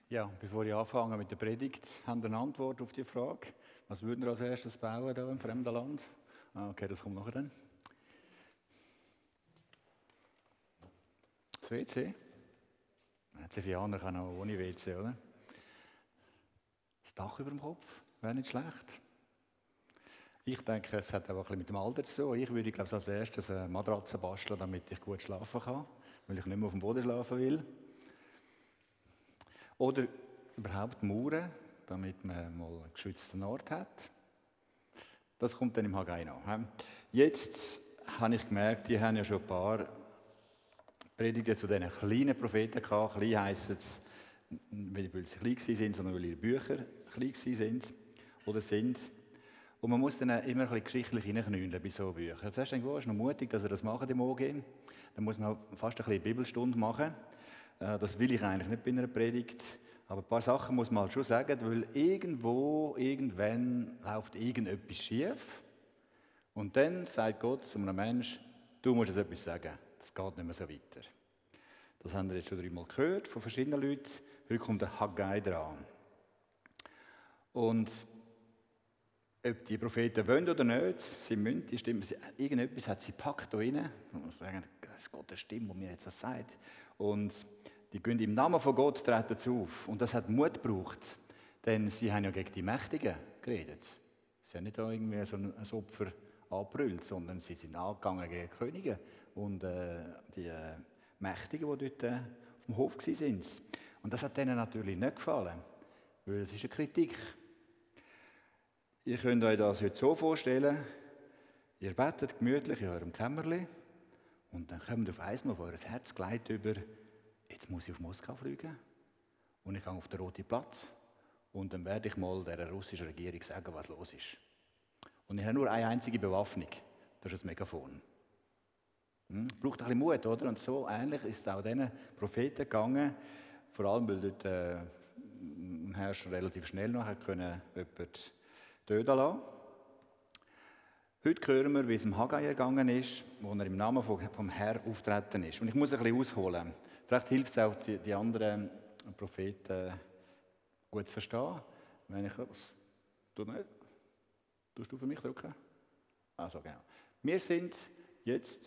Ja, bevor ich anfange mit der Predigt, haben Sie eine Antwort auf die Frage? Was würden wir als erstes bauen hier im fremden Land? Okay, das kommt nachher dann. Das WC? Die Sevianer kann auch ohne WC, oder? Das Dach über dem Kopf wäre nicht schlecht. Ich denke, es hat auch ein bisschen mit dem Alter zu tun. Ich würde, glaube ich, als erstes eine Matratze basteln, damit ich gut schlafen kann, weil ich nicht mehr auf dem Boden schlafen will. Oder überhaupt Mauern, damit man mal einen geschützten Ort hat. Das kommt dann im Haggai noch. Jetzt habe ich gemerkt, die haben ja schon ein paar Predigten zu diesen kleinen Propheten gehabt. Klein heisst es, nicht weil sie klein waren, sondern weil ihre Bücher klein waren oder sind. Und man muss dann immer ein bisschen geschichtlich reinknüllen bei so Büchern. Zuerst denke ich, ist noch mutig, dass er das macht im OG. Dann muss man fast ein bisschen Bibelstunde machen. Das will ich eigentlich nicht bei einer Predigt. Aber ein paar Sachen muss man halt schon sagen, weil irgendwann läuft irgendetwas schief. Und dann sagt Gott zu einem Menschen, du musst jetzt etwas sagen. Das geht nicht mehr so weiter. Das haben wir jetzt schon 3-mal gehört von verschiedenen Leuten. Heute kommt der Haggai dran. Und ob die Propheten wollen oder nicht, sie müssen die Stimme, irgendetwas hat sie gepackt da rein. Und sagen, das ist Gottes Stimme, die mir jetzt das sagt. Und die gehen im Namen von Gott, treten sie auf. Und das hat Mut gebraucht, denn sie haben ja gegen die Mächtigen geredet. Sie haben nicht da irgendwie so ein Opfer angebrüllt, sondern sie sind angegangen gegen die Könige und die Mächtigen, die dort auf dem Hof waren. Und das hat denen natürlich nicht gefallen, weil es ist eine Kritik. Ihr könnt euch das heute so vorstellen, ihr betet gemütlich in eurem Kämmerli und dann kommt auf einmal auf euer Herz gleich über, jetzt muss ich auf Moskau fliegen und ich gehe auf den Roten Platz und dann werde ich mal der russischen Regierung sagen, was los ist. Und ich habe nur eine einzige Bewaffnung, das ist das Megafon. Braucht ein bisschen Mut, oder? Und so ähnlich ist es auch diesen Propheten gegangen, vor allem, weil dort ein Herrscher relativ schnell noch jemanden töten lassen. Heute hören wir, wie es im Haggai ergangen ist, wo er im Namen vom Herrn auftreten ist. Und ich muss ein bisschen ausholen. Vielleicht hilft es auch, die anderen Propheten gut zu verstehen. Wenn ich tust du für mich drücken? Also genau. Wir sind jetzt.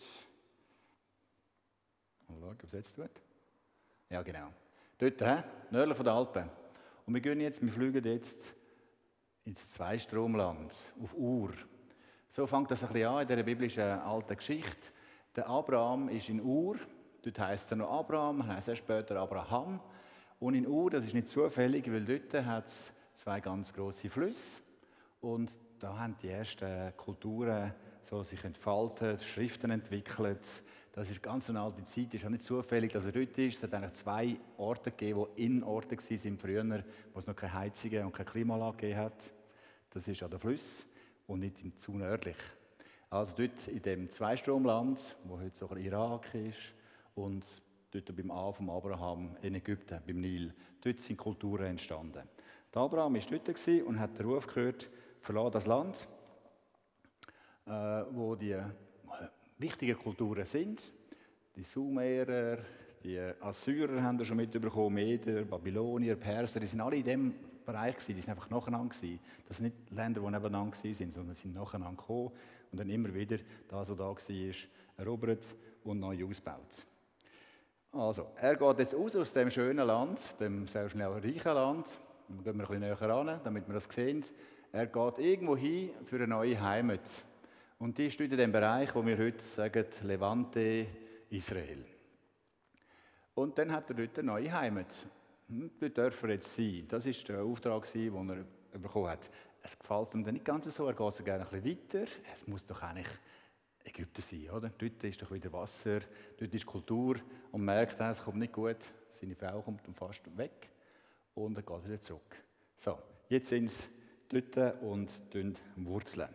Mal schauen, ob es jetzt tut. Ja, genau. Dort, nördlich von den Alpen. Und wir fliegen jetzt ins Zweistromland, auf Ur. So fängt das ein bisschen an in dieser biblischen alten Geschichte. Der Abraham ist in Ur, dort heisst er noch Abraham, heisst er später Abraham. Und in Ur, das ist nicht zufällig, weil dort hat es 2 ganz grosse Flüsse. Und da haben die ersten Kulturen so sich entfaltet, Schriften entwickelt. Das ist ganz eine alte Zeit, es ist auch nicht zufällig, dass er dort ist. Es hat eigentlich 2 Orte gegeben, die Innenorte waren früher, wo es noch keine Heizungen und keine Klimaanlage gegeben hat. Das ist an den Flüssen und nicht zu nördlich. Also dort in dem Zweistromland, wo heute so ein Irak ist, und dort beim A von Abraham in Ägypten, beim Nil, dort sind Kulturen entstanden. Der Abraham war dort und hat den Ruf gehört, verlasse das Land, wo die wichtigen Kulturen sind. Die Sumerer, die Assyrer haben wir schon mitbekommen, Meder, Babylonier, Perser, die sind alle in diesem Bereich gewesen, die sind einfach nacheinander gewesen. Das sind nicht Länder, die nebeneinander waren, sondern sind nacheinander gekommen und dann immer wieder das, was da war, erobert und neu ausgebaut. Also, er geht jetzt aus dem schönen Land, dem sehr schnell reichen Land. Dann gehen wir ein bisschen näher ran, damit wir das sehen. Er geht irgendwo hin für eine neue Heimat. Und die ist in dem Bereich, wo wir heute sagen, Levante, Israel. Und dann hat er dort eine neue Heimat. Dort darf er jetzt sein. Das war der Auftrag, den er bekommen hat. Es gefällt ihm dann nicht ganz so, er geht so gerne ein bisschen weiter. Es muss doch eigentlich Ägypten sein, oder? Dort ist doch wieder Wasser, dort ist Kultur und merkt, es kommt nicht gut. Seine Frau kommt dann fast weg und er geht wieder zurück. So, jetzt sind sie dort und wurzeln.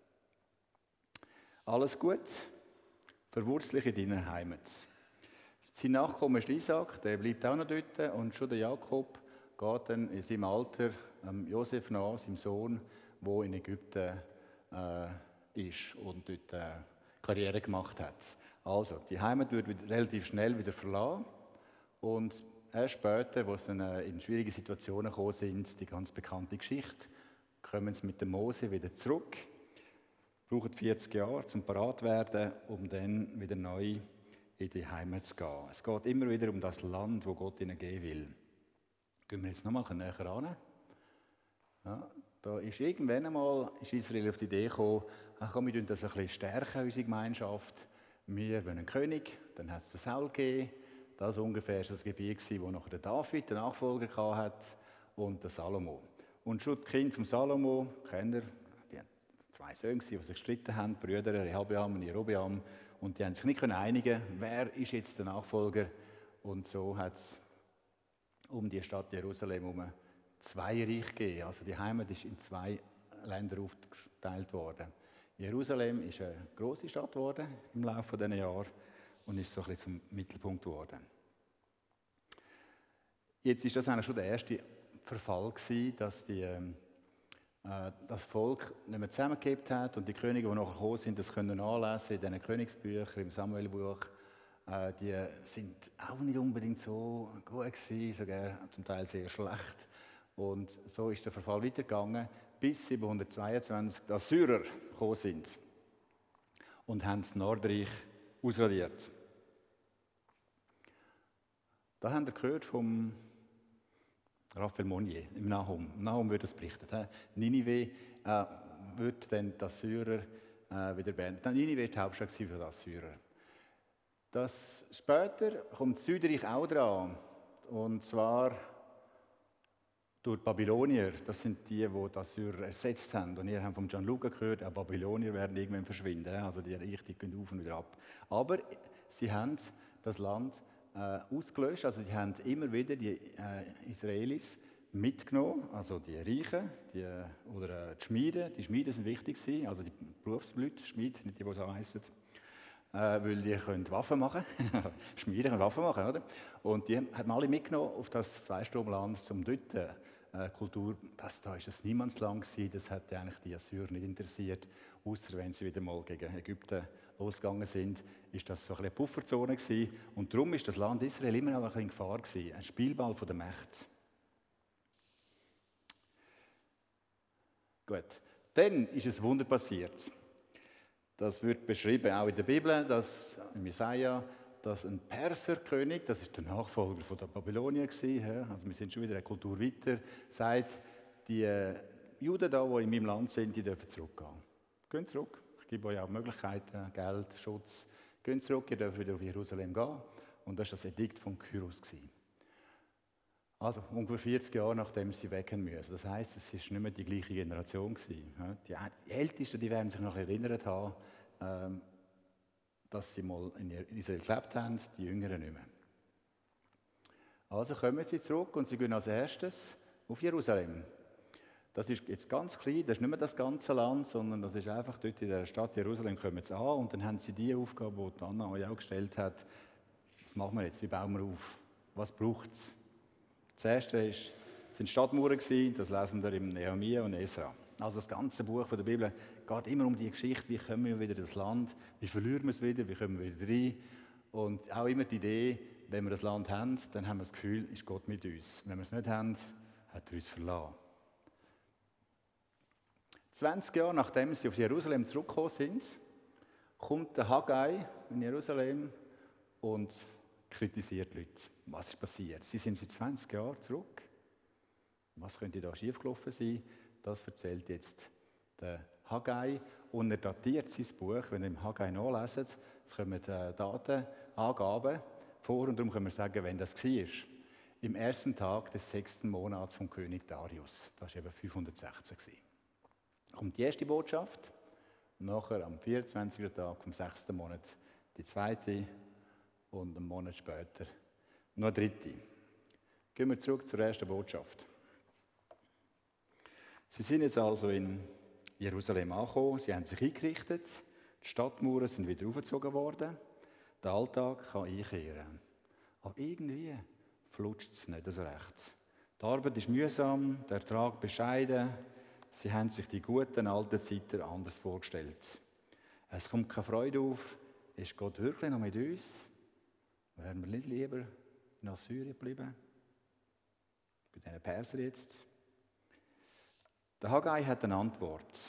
Alles gut, verwurzle dich in deiner Heimat. Sein Nachkommen ist Isaac, der bleibt auch noch dort und schon der Jakob geht dann in seinem Alter Josef nach, seinem Sohn, der in Ägypten ist und dort Karriere gemacht hat. Also, die Heimat wird relativ schnell wieder verlassen und erst später, wo sie dann in schwierige Situationen gekommen sind, die ganz bekannte Geschichte, kommen sie mit dem Mose wieder zurück, brauchen 40 Jahre, um parat zu werden, um dann wieder neu in die Heimat zu gehen. Es geht immer wieder um das Land, wo Gott ihnen geben will. Gehen wir jetzt nochmal näher ran. Ja, da ist irgendwann einmal Israel auf die Idee gekommen, komm, wir stärken das ein bisschen, unsere Gemeinschaft. Wir wollen einen König, dann hat es den Saul gegeben. Das ungefähr ist das Gebiet, wo noch der David, der Nachfolger, hatte, und der Salomo. Und schon die Kinder von Salomo, kennt ihr, die hatten 2 Söhne, die sich gestritten haben, die Brüder Rehabeam und Jerobeam. Und die haben sich nicht einigen, wer ist jetzt der Nachfolger. Und so hat es um die Stadt Jerusalem herum 2 Reiche gegeben. Also die Heimat ist in 2 Länder aufgeteilt worden. Jerusalem ist eine grosse Stadt geworden im Laufe dieser Jahre und ist so ein bisschen zum Mittelpunkt geworden. Jetzt ist das eigentlich schon der erste Verfall gewesen, dass das Volk nicht mehr zusammengekehrt hat und die Könige, die nachher gekommen sind, das können nachlesen in diesen Königsbüchern, im Samuelbuch. Die sind auch nicht unbedingt so gut gewesen, sogar zum Teil sehr schlecht. Und so ist der Verfall weitergegangen, bis 722 die Assyrer gekommen sind und haben das Nordreich ausradiert. Da haben wir gehört vom Raphael Monnier im Nahum. Im Nahum wird das berichtet. Ninive wird dann die Assyrer wieder beendet. Ninive war die Hauptstadt für die Assyrer. Später kommt das Südreich auch dran. Und zwar durch die Babylonier. Das sind die Assyrer ersetzt haben. Und ihr habt von Gianluca gehört, auch Babylonier werden irgendwann verschwinden. Also die Reiche gehen auf und wieder ab. Aber sie haben das Land ausgelöscht. Also die haben immer wieder die Israelis mitgenommen, also die Reichen oder die Schmiede. Die Schmiede sind wichtig gewesen, also die Berufsleute, Schmiede, nicht die, die so heissen, weil die können Waffen machen. Schmiede können Waffen machen, oder? Und die haben alle mitgenommen auf das Zweistromland zum dort Kultur. Da war es Niemandsland gewesen, das hat eigentlich die Assyrer nicht interessiert, außer wenn sie wieder mal gegen Ägypten losgegangen sind, ist das so ein bisschen eine Pufferzone gewesen. Und darum ist das Land Israel immer noch ein bisschen in Gefahr gewesen, ein Spielball von der Mächte. Gut, dann ist ein Wunder passiert. Das wird beschrieben auch in der Bibel, dass in Jesaja, dass ein Perserkönig, das ist der Nachfolger von der Babylonier gewesen, also wir sind schon wieder eine Kultur weiter, sagt, die Juden da, die in meinem Land sind, die dürfen zurückgehen. Gehen zurück. Ich gebe euch auch Möglichkeiten, Geld, Schutz. Gehen zurück, ihr dürft wieder auf Jerusalem gehen. Und das war das Edikt von Kyros. Also ungefähr 40 Jahre, nachdem sie weg müssen. Das heisst, es war nicht mehr die gleiche Generation gewesen. Die Ältesten, die werden sich noch erinnert haben, dass sie mal in Israel gelebt haben, die Jüngeren nicht mehr. Also kommen sie zurück und sie gehen als erstes auf Jerusalem. Das ist jetzt ganz klein, das ist nicht mehr das ganze Land, sondern das ist einfach dort in der Stadt Jerusalem kommen sie an und dann haben sie die Aufgabe, die Anna euch auch gestellt hat. Was machen wir jetzt? Wie bauen wir auf? Was braucht es? Das erste sind Stadtmauern gewesen, das lesen wir im Nehemia und Esra. Also das ganze Buch der Bibel geht immer um die Geschichte, wie kommen wir wieder in das Land, wie verlieren wir es wieder, wie kommen wir wieder rein. Und auch immer die Idee, wenn wir das Land haben, dann haben wir das Gefühl, ist Gott mit uns. Wenn wir es nicht haben, hat er uns verlassen. 20 Jahre nachdem sie auf Jerusalem zurückgekommen sind, kommt der Haggai in Jerusalem und kritisiert die Leute. Was ist passiert? Sie sind seit 20 Jahren zurück. Was könnte da schiefgelaufen sein? Das erzählt jetzt der Haggai. Und er datiert sein Buch, wenn ihr im Haggai nachleset, es kommen Datenangaben vor und darum können wir sagen, wenn das war. Im ersten Tag des 6. Monats vom König Darius. Das war eben 516. Kommt die erste Botschaft, nachher am 24. Tag vom 6. Monat die zweite und einen Monat später noch eine dritte. Gehen wir zurück zur ersten Botschaft. Sie sind jetzt also in Jerusalem angekommen, sie haben sich eingerichtet, die Stadtmauern sind wieder aufgezogen worden, der Alltag kann einkehren. Aber irgendwie flutscht es nicht so recht. Die Arbeit ist mühsam, der Ertrag bescheiden. Sie haben sich die guten alten Zeiten anders vorgestellt. Es kommt keine Freude auf. Ist Gott wirklich noch mit uns? Wären wir nicht lieber in Assyrien geblieben. Bei diesen Persern jetzt. Der Haggai hat eine Antwort.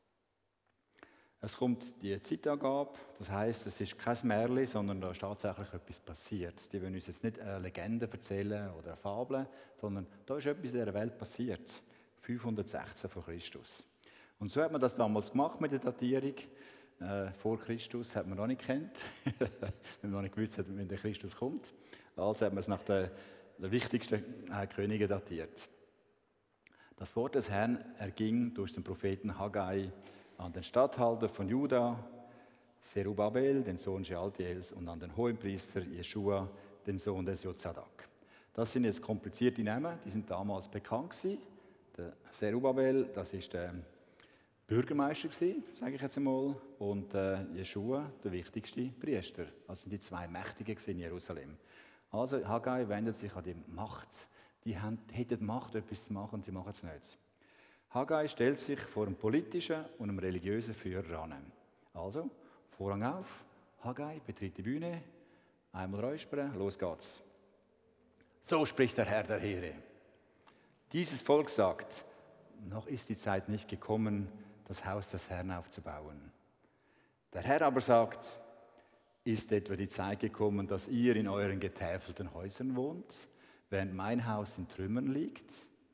Es kommt die Zeitangabe, das heisst, es ist kein Märchen, sondern da ist tatsächlich etwas passiert. Die wollen uns jetzt nicht eine Legende erzählen oder eine Fabel, sondern da ist etwas in dieser Welt passiert. 516 vor Christus. Und so hat man das damals gemacht mit der Datierung. Vor Christus hat man noch nicht gekannt, wenn man noch nicht gewusst hat, wenn der Christus kommt. Also hat man es nach den wichtigsten Königen datiert. Das Wort des Herrn erging durch den Propheten Haggai an den Statthalter von Juda, Zerubabel, den Sohn Shealtiels, und an den Hohenpriester Jeschua, den Sohn des Jozadak. Das sind jetzt komplizierte Namen, die sind damals bekannt gewesen. Der Zerubabel, das ist der Bürgermeister gewesen, sage ich jetzt einmal, und Jeschua, der wichtigste Priester. Das sind die zwei Mächtigen in Jerusalem. Also Haggai wendet sich an die Macht. Die hätten Macht, etwas zu machen, und sie machen es nicht. Haggai stellt sich vor einem politischen und einem religiösen Führer an. Also, Vorhang auf, Haggai betritt die Bühne, einmal räuspern, los geht's. So spricht der Herr der Heere. Dieses Volk sagt, noch ist die Zeit nicht gekommen, das Haus des Herrn aufzubauen. Der Herr aber sagt, ist etwa die Zeit gekommen, dass ihr in euren getäfelten Häusern wohnt, während mein Haus in Trümmern liegt?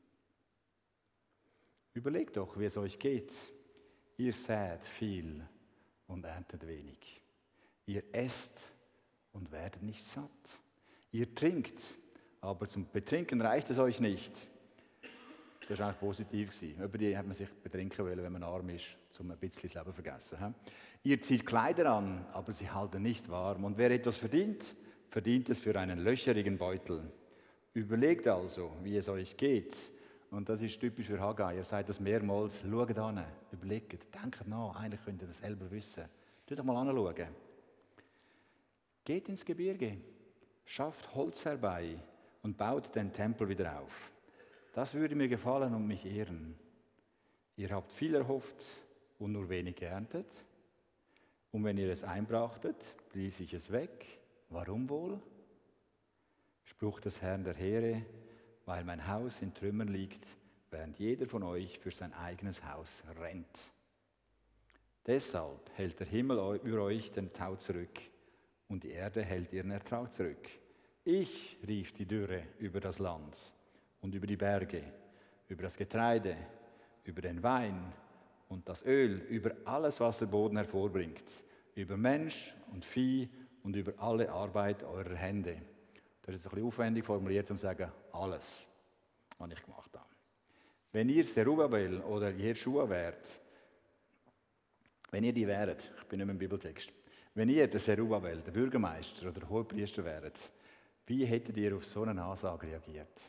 Überlegt doch, wie es euch geht. Ihr sät viel und erntet wenig. Ihr esst und werdet nicht satt. Ihr trinkt, aber zum Betrinken reicht es euch nicht. Das war eigentlich positiv. Über die hat man sich betrinken wollen, wenn man arm ist, um ein bisschen das Leben zu vergessen. Ihr zieht Kleider an, aber sie halten nicht warm. Und wer etwas verdient, verdient es für einen löcherigen Beutel. Überlegt also, wie es euch geht. Und das ist typisch für Haggai. Er sagt das mehrmals. Schaut an, überlegt, denkt nach. Eigentlich könnt ihr das selber wissen. Schaut doch mal anschauen. Geht ins Gebirge, schafft Holz herbei und baut den Tempel wieder auf. Das würde mir gefallen und mich ehren. Ihr habt viel erhofft und nur wenig geerntet. Und wenn ihr es einbrachtet, blies ich es weg. Warum wohl? Spruch des Herrn der Heere, weil mein Haus in Trümmern liegt, während jeder von euch für sein eigenes Haus rennt. Deshalb hält der Himmel über euch den Tau zurück und die Erde hält ihren Ertrag zurück. Ich rief die Dürre über das Land und über die Berge, über das Getreide, über den Wein und das Öl, über alles, was der Boden hervorbringt, über Mensch und Vieh und über alle Arbeit eurer Hände. Das ist ein bisschen aufwendig formuliert, um zu sagen, alles, was ich gemacht habe. Wenn ihr Zerubabel oder Jeschua wärt, wenn ihr die wäret, ich bin nicht mehr im Bibeltext, wenn ihr der Zerubabel, der Bürgermeister oder der Hohepriester wäret, wie hättet ihr auf so eine Ansage reagiert?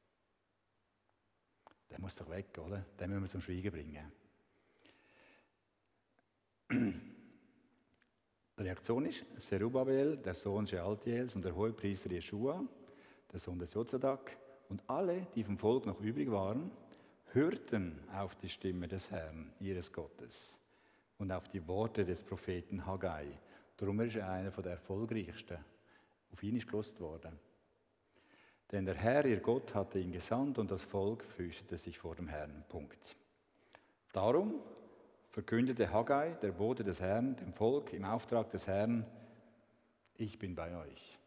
Der muss doch weg, oder? Den müssen wir zum Schweigen bringen. Die Reaktion ist, Zerubabel, der Sohn Shealtiels, und der Hohepriester Jeschua, der Sohn des Jozadak, und alle, die vom Volk noch übrig waren, hörten auf die Stimme des Herrn, ihres Gottes, und auf die Worte des Propheten Haggai. Darum ist er einer der erfolgreichsten. Auf ihn ist gelost worden. Denn der Herr, ihr Gott, hatte ihn gesandt und das Volk fürchtete sich vor dem Herrn. Punkt. Darum verkündete Haggai, der Bote des Herrn, dem Volk im Auftrag des Herrn, ich bin bei euch.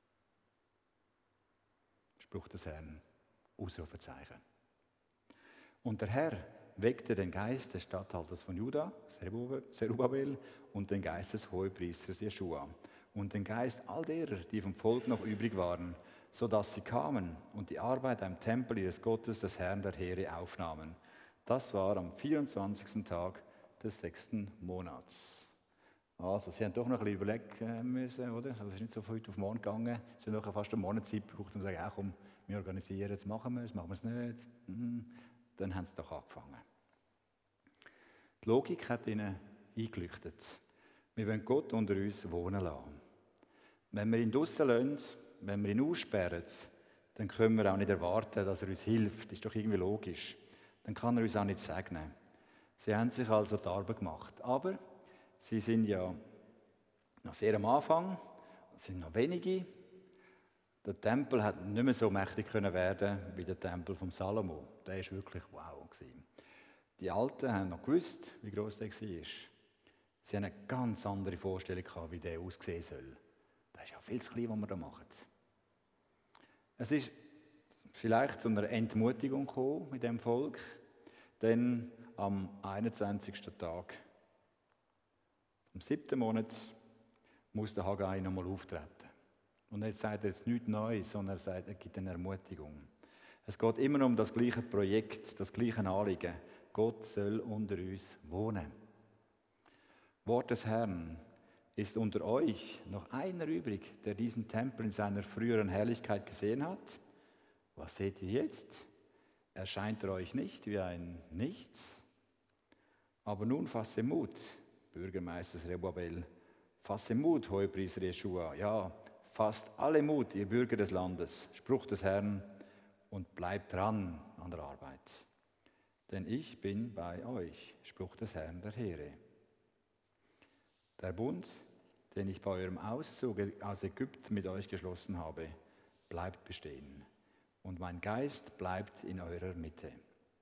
Spruch des Herrn, Ausrufezeichen. Und der Herr weckte den Geist des Statthalters von Juda, Zerubabel, und den Geist des Hohepriesters Jeschua und den Geist all derer, die vom Volk noch übrig waren, sodass sie kamen und die Arbeit am Tempel ihres Gottes, des Herrn der Heere, aufnahmen. Das war am 24. Tag des 6. Monats. Also, sie haben doch noch ein bisschen überlegen müssen, oder? Also, es ist nicht so von heute auf morgen gegangen. Sie haben noch fast einen Monat Zeit gebraucht, um zu sagen, komm, wir organisieren es, machen wir es nicht. Dann haben sie doch angefangen. Die Logik hat ihnen eingeleuchtet. Wir wollen Gott unter uns wohnen lassen. Wenn wir ihn draussen lassen, wenn wir ihn aussperren, dann können wir auch nicht erwarten, dass er uns hilft. Das ist doch irgendwie logisch. Dann kann er uns auch nicht segnen. Sie haben sich also die Arbeit gemacht. Aber sie sind ja noch sehr am Anfang, es sind noch wenige. Der Tempel hat nicht mehr so mächtig können werden wie der Tempel von Salomo. Der ist wirklich wow gewesen. Die Alten haben noch gewusst, wie groß der war. Sie haben eine ganz andere Vorstellung gehabt, wie der aussehen soll. Das ist ja viel zu klein, was wir da machen. Es ist vielleicht zu einer Entmutigung gekommen mit dem Volk, denn am 21. Tag, am 7. Monat, muss der Haggai nochmal auftreten. Und jetzt sagt er jetzt nichts Neues, sondern er sagt, er gibt eine Ermutigung. Es geht immer um das gleiche Projekt, das gleiche Anliegen. Gott soll unter uns wohnen. Wort des Herrn: Ist unter euch noch einer übrig, der diesen Tempel in seiner früheren Herrlichkeit gesehen hat? Was seht ihr jetzt? Erscheint er euch nicht wie ein Nichts? Aber nun fasse Mut, Bürgermeister Zerubabel. Fasse Mut, Hohepriester Jeschua. Ja, fasst alle Mut, ihr Bürger des Landes. Spruch des Herrn, und bleibt dran an der Arbeit. Denn ich bin bei euch, Spruch des Herrn der Heere. Der Bund, den ich bei eurem Auszug aus Ägypten mit euch geschlossen habe, bleibt bestehen. Und mein Geist bleibt in eurer Mitte.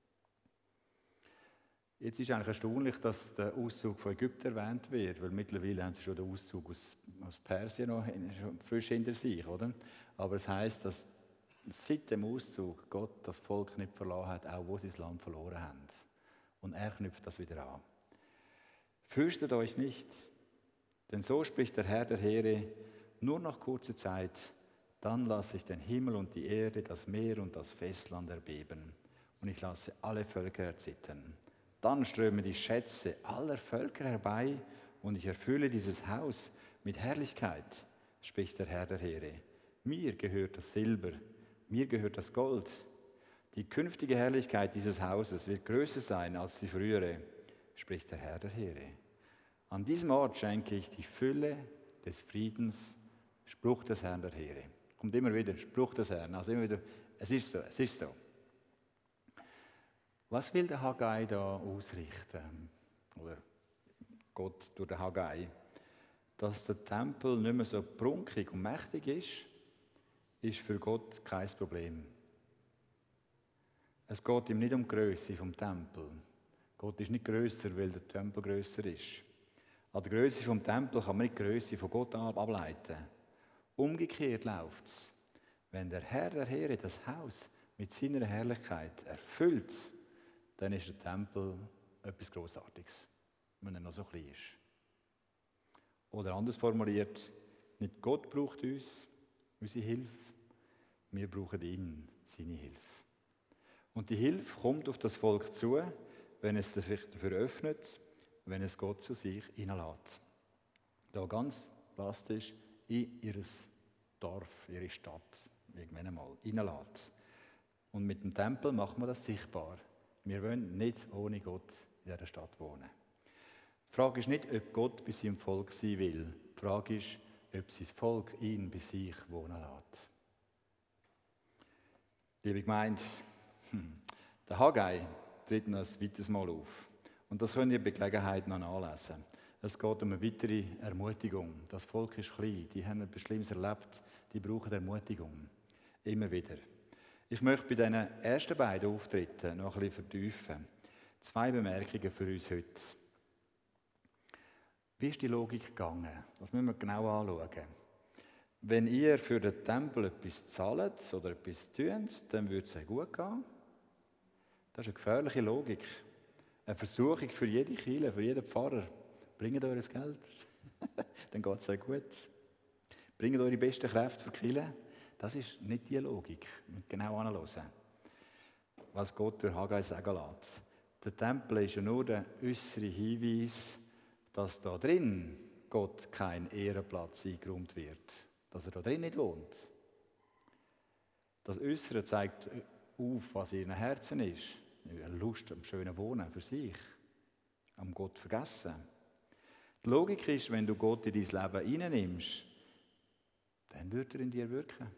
Jetzt ist eigentlich erstaunlich, dass der Auszug von Ägypten erwähnt wird, weil mittlerweile haben sie schon den Auszug aus Persien noch frisch hinter sich, oder? Aber es heisst, dass seit dem Auszug Gott das Volk nicht verlassen hat, auch wo sie das Land verloren haben. Und er knüpft das wieder an. Fürchtet euch nicht, denn so spricht der Herr der Heere, nur noch kurze Zeit, dann lasse ich den Himmel und die Erde, das Meer und das Festland erbeben, und ich lasse alle Völker erzittern. Dann strömen die Schätze aller Völker herbei, und ich erfülle dieses Haus mit Herrlichkeit, spricht der Herr der Heere. Mir gehört das Silber, mir gehört das Gold. Die künftige Herrlichkeit dieses Hauses wird größer sein als die frühere, spricht der Herr der Heere. An diesem Ort schenke ich die Fülle des Friedens, Spruch des Herrn der Heere. Kommt immer wieder, Spruch des Herrn, also immer wieder, es ist so, es ist so. Was will der Haggai da ausrichten? Oder Gott durch den Haggai? Dass der Tempel nicht mehr so prunkig und mächtig ist für Gott kein Problem. Es geht ihm nicht um die Grösse vom Tempel. Gott ist nicht grösser, weil der Tempel grösser ist. An der Grösse vom Tempel kann man nicht die Grösse von Gott ableiten. Umgekehrt läuft es. Wenn der Herr der Heere das Haus mit seiner Herrlichkeit erfüllt, dann ist der Tempel etwas Grossartiges, wenn er noch so klein ist. Oder anders formuliert, nicht Gott braucht uns, unsere Hilfe, wir brauchen ihn, seine Hilfe. Und die Hilfe kommt auf das Volk zu, wenn es sich dafür öffnet, wenn es Gott zu sich hineinlässt. Da ganz plastisch in ihr Dorf, ihre Stadt, irgendwann einmal, hineinlässt. Und mit dem Tempel macht man das sichtbar. Wir wollen nicht ohne Gott in dieser Stadt wohnen. Die Frage ist nicht, ob Gott bei seinem Volk sein will. Die Frage ist, ob sein Volk ihn bei sich wohnen lässt. Liebe Gemeinde, der Haggai tritt noch ein weiteres Mal auf. Und das könnt ihr bei Gelegenheit noch nachlesen. Es geht um eine weitere Ermutigung. Das Volk ist klein, die haben etwas Schlimmes erlebt, die brauchen Ermutigung. Immer wieder. Ich möchte bei diesen ersten beiden Auftritten noch ein bisschen vertiefen. 2 Bemerkungen für uns heute. Wie ist die Logik gegangen? Das müssen wir genau anschauen. Wenn ihr für den Tempel etwas zahlt oder etwas tut, dann würde es euch gut gehen. Das ist eine gefährliche Logik. Eine Versuchung für jede Kirche, für jeden Pfarrer. Bringt euer Geld, dann geht es euch gut. Bringt eure besten Kräfte für die Kirche. Das ist nicht die Logik. Wir müssen genau anschauen, was Gott durch Haggai sagen lässt. Der Tempel ist ja nur der äußere Hinweis, dass da drin Gott kein Ehrenplatz eingeräumt wird. Dass er da drin nicht wohnt. Das Äußere zeigt auf, was in ihren Herzen ist. Eine Lust am schönen Wohnen für sich. Am Gott vergessen. Die Logik ist, wenn du Gott in dein Leben reinnimmst, dann wird er in dir wirken.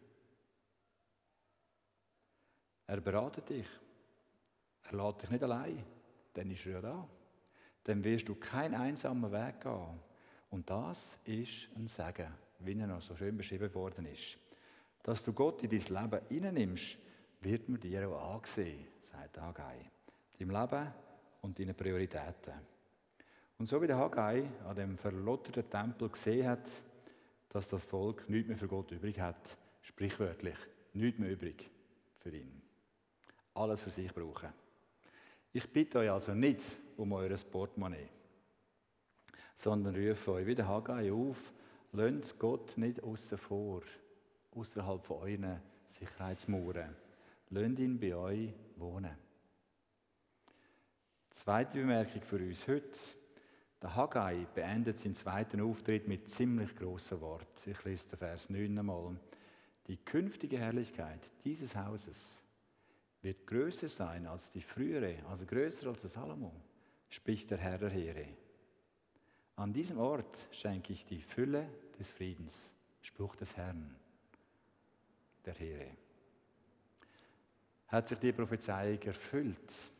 Er beratet dich. Er lässt dich nicht allein. Dann ist er ja da. Dann wirst du keinen einsamen Weg gehen. Und das ist ein Segen, wie er noch so schön beschrieben worden ist. Dass du Gott in dein Leben hineinnimmst, wird man dir auch angesehen, sagt Haggai. Deinem Leben und deinen Prioritäten. Und so wie der Haggai an dem verlotterten Tempel gesehen hat, dass das Volk nichts mehr für Gott übrig hat, sprichwörtlich, nichts mehr übrig für ihn. Alles für sich brauchen. Ich bitte euch also nicht um euer Portemonnaie, sondern rufe euch wie der Haggai auf, lasst Gott nicht aussen vor, außerhalb von euren Sicherheitsmauern. Lasst ihn bei euch wohnen. Zweite Bemerkung für uns heute. Der Haggai beendet seinen zweiten Auftritt mit ziemlich grossen Worten. Ich lese den Vers 9 einmal. Die künftige Herrlichkeit dieses Hauses wird größer sein als die frühere, also größer als der Salomo, spricht der Herr der Heere. An diesem Ort schenke ich die Fülle des Friedens, Spruch des Herrn, der Heere. Hat sich die Prophezeiung erfüllt?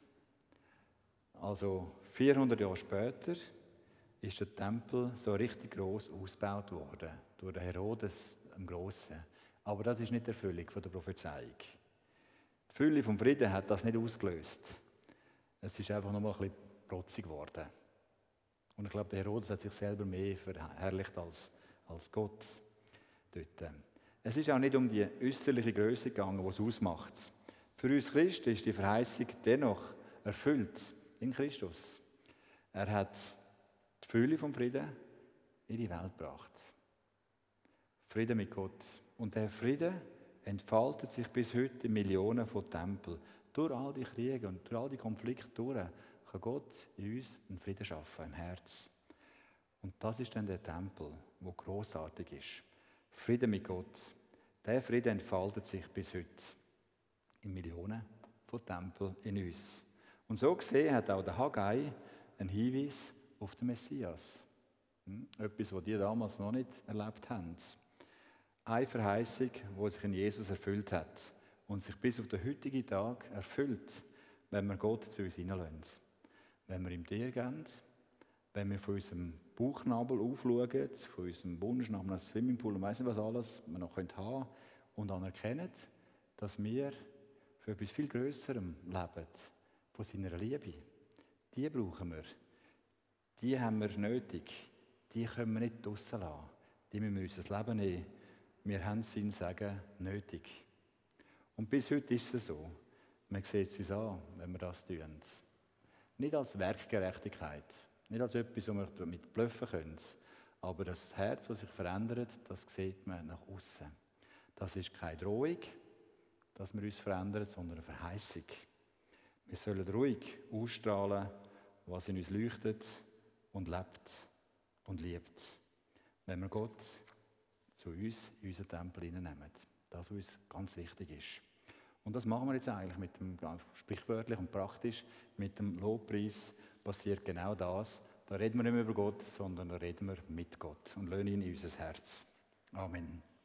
Also 400 Jahre später ist der Tempel so richtig gross ausgebaut worden, durch den Herodes dem Grossen. Aber das ist nicht die Erfüllung der Prophezeiung. Die Fülle vom Frieden hat das nicht ausgelöst. Es ist einfach noch mal ein bisschen protzig geworden. Und ich glaube, der Herodes hat sich selber mehr verherrlicht als Gott dort. Es ist auch nicht um die äußerliche Größe gegangen, die es ausmacht. Für uns Christen ist die Verheißung dennoch erfüllt in Christus. Er hat die Fülle vom Frieden in die Welt gebracht. Frieden mit Gott. Und der Frieden entfaltet sich bis heute in Millionen von Tempeln. Durch all die Kriege und durch all die Konflikte durch kann Gott in uns einen Frieden schaffen, im Herz. Und das ist dann der Tempel, der grossartig ist. Frieden mit Gott. Der Frieden entfaltet sich bis heute in Millionen von Tempeln in uns. Und so gesehen hat auch der Haggai einen Hinweis auf den Messias. Etwas, was die damals noch nicht erlebt haben. Eine Verheißung, die sich in Jesus erfüllt hat und sich bis auf den heutigen Tag erfüllt, wenn wir Gott zu uns hineinlassen. Wenn wir ihm dir geben, wenn wir von unserem Bauchnabel aufschauen, von unserem Wunsch nach einem Swimmingpool und weiss nicht was alles wir noch haben können und anerkennen, dass wir für etwas viel Grösserem leben, von seiner Liebe. Die brauchen wir. Die haben wir nötig. Die können wir nicht draussen lassen. Die müssen wir in unser Leben nehmen. Wir haben sein Segen nötig. Und bis heute ist es so. Man sieht es uns an, wenn wir das tun. Nicht als Werkgerechtigkeit, nicht als etwas, wo wir damit bluffen können, aber das Herz, das sich verändert, das sieht man nach außen. Das ist keine Drohung, dass wir uns verändern, sondern eine Verheißung. Wir sollen ruhig ausstrahlen, was in uns leuchtet und lebt und liebt. Wenn wir Gott zu uns in unseren Tempel hineinnehmen. Das, was uns ganz wichtig ist. Und das machen wir jetzt eigentlich mit dem ganz sprichwörtlich und praktisch, mit dem Lobpreis passiert genau das. Da reden wir nicht mehr über Gott, sondern da reden wir mit Gott und lassen ihn in unser Herz. Amen.